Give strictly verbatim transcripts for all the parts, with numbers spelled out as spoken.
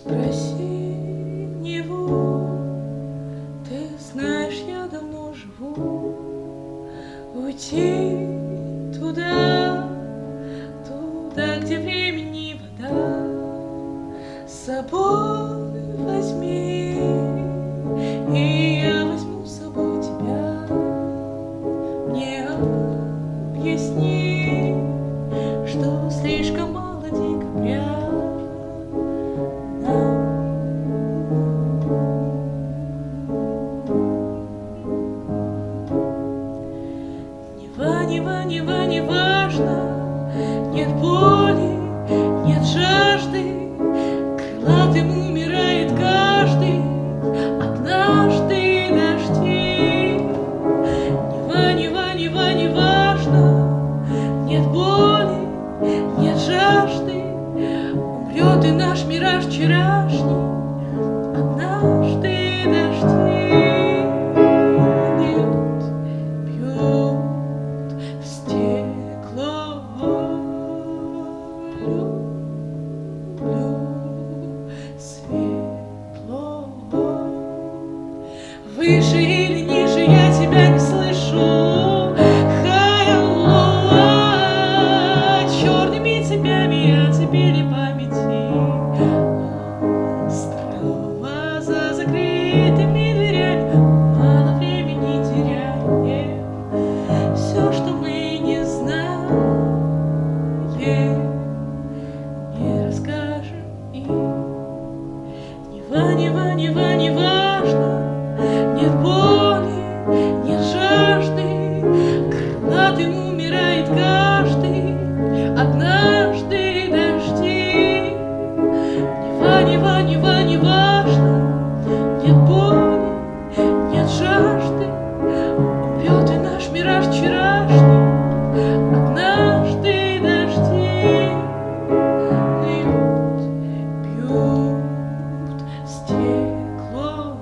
Спроси его, ты знаешь, я давно живу. Уйти туда, туда, где времени вода. С собой возьми, и я возьму с собой тебя. Мне объясни, что слишком мало декабря. Нева, нева, нева, не важно, нет боли, нет жажды, крылатым умирает каждый, однажды дожди. Нева, нева, нева, не важно, нет боли, нет жажды, умрет и наш мираж вчерашний, однажды дожди. Выше или ниже я тебя не слышу. Хай-аллоа, черными цепями я теперь памяти. Острова за закрытыми дверями, мало времени теряем. Все, что мы не знаем, не расскажем им. Нева, нева, нева, не важно. Нет боли, нет жажды, крылатым умирает каждый, однажды дожди. Нева, нева, нева, не важно, нет боли, нет жажды, умрет и наш мираж вчерашний, однажды дожди. Льют, бьют в стекло.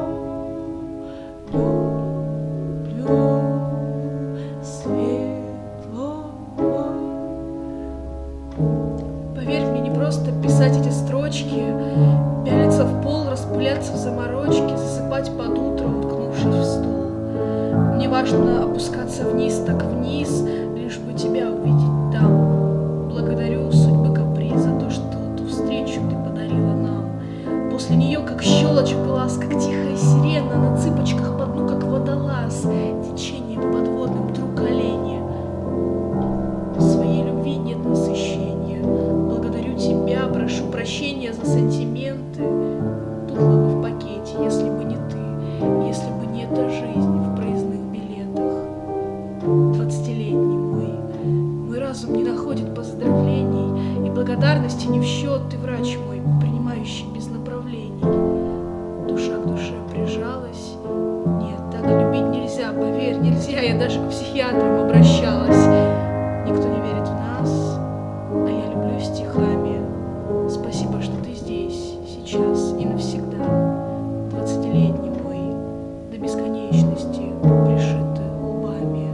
Поверь мне, не просто писать эти строчки, пялиться в пол, распыляться в заморочке, засыпать под утро, уткнувшись в стол. Мне важно опускаться вниз, так вниз, лишь бы тебя увидеть там. Благодарю судьбы каприз за то, что ту встречу ты подарила нам. После нее, как щелочь глаз, как тихая сирена, на цыпочках по дну, как водолаз, течением подводным вдруг оленя. В своей любви нет насыщения. Благодарю тебя, прошу прощения за сантименты. Тухло бы в пакете, если бы не ты, если бы не эта жизнь в проездных билетах. Двадцатилетний мой, мой разум не находит поздравлений, и благодарности не в счет, ты врач мой, принимающий без направлений. Душа к душе прижалась. Нет, так любить нельзя, поверь, нельзя. Я даже к психиатрам обращалась. Никто не верит в нас, а я люблю стихами. Спасибо, что ты здесь, сейчас и навсегда. Двадцатилетний мой, до бесконечности пришиты лбами.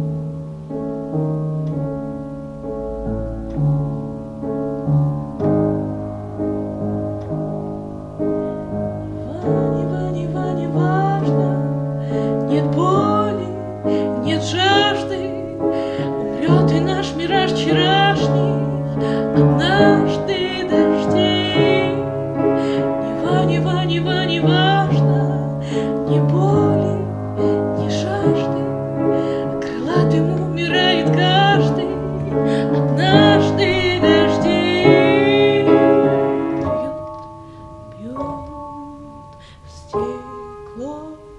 Нева, нева, не важно, нет боли, нет жажды, умрет и наш мираж вчерашний, однажды дожди. Нева, нева, нева, не важно, ни боли, ни жажды, крылатым умирает каждый, однажды дожди. Бьют, бьют в стекло.